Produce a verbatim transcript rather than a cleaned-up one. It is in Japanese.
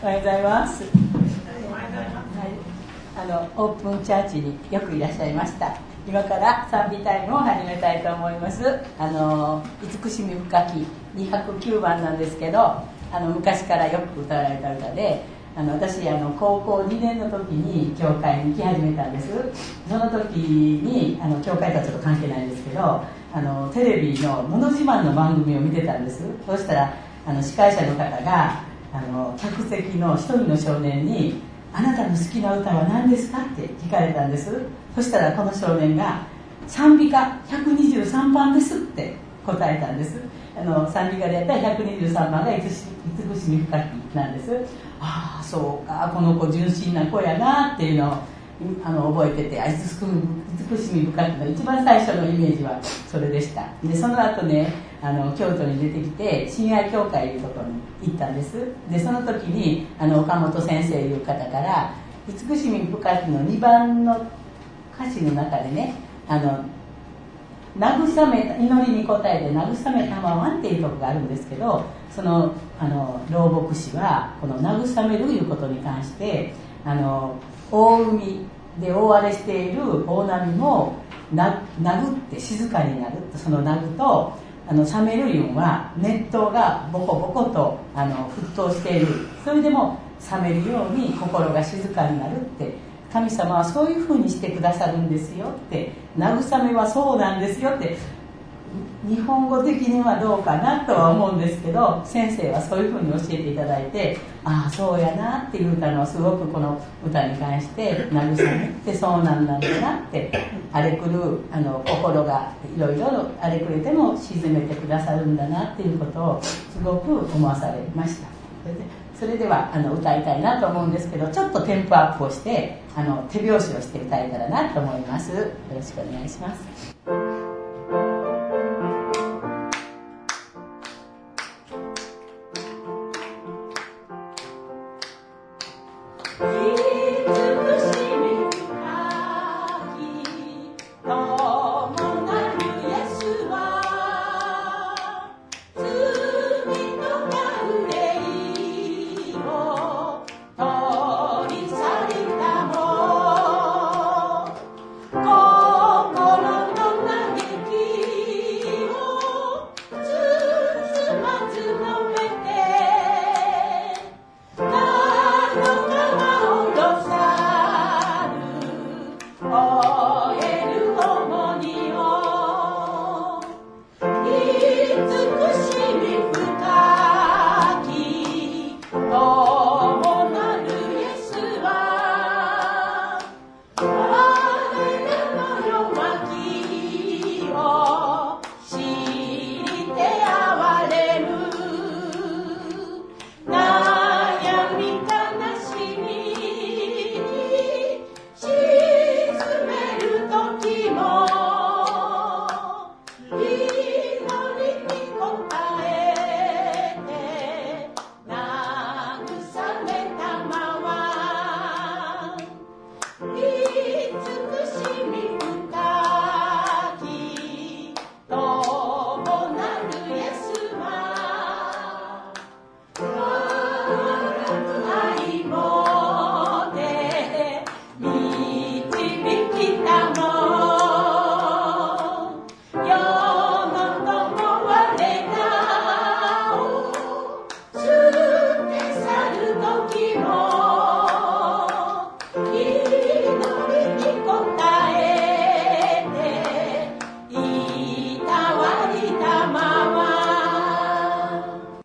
おはようございます。はい、あのオープンチャーチによくいらっしゃいました。今から賛美タイムを始めたいと思います。あの慈しみ深きにひゃくきゅうばんなんですけど、あの昔からよく歌われた歌で、あの私あの高校にねんの時に教会に来始めたんです。その時にあの教会とはちょっと関係ないんですけど、あのテレビののど自慢の番組を見てたんです。そうしたらあの司会者の方があの客席の一人の少年に「あなたの好きな歌は何ですか?」って聞かれたんです。そしたらこの少年が「賛美歌ひゃくにじゅうさんばんです」って答えたんです。あの賛美歌でやったらひゃくにじゅうさんばんが慈しみ深きなんです。ああそうか、この子純真な子やなっていうのをあの覚えてて、慈しみ深きの一番最初のイメージはそれでした。でその後ね、あの京都に出てきて親愛教会いうところに行ったんです。でその時にあの岡本先生いう方から慈しみ深きのにばんの歌詞の中でね、あの慰めた祈りに応えて慰めたままっていうところがあるんですけど、そのあの老牧師はこの慰めるいうことに関して、あの大海で大荒れしている大波もな殴って静かになる。その殴とあの冷めるいうんは熱湯がボコボコとあの沸騰している。それでも冷めるように心が静かになるって、神様はそういうふうにしてくださるんですよって、慰めはそうなんですよって、日本語的にはどうかなとは思うんですけど、先生はそういうふうに教えていただいて、ああそうやなって言ったのはすごくこの歌に関して慰めってそうなんだなって、荒れ狂うあの心がいろいろ荒れ狂えても沈めてくださるんだなっていうことをすごく思わされました。それでそれではあの歌いたいなと思うんですけど、ちょっとテンポアップをしてあの手拍子をして歌えたらなと思います。よろしくお願いします。 Keep on.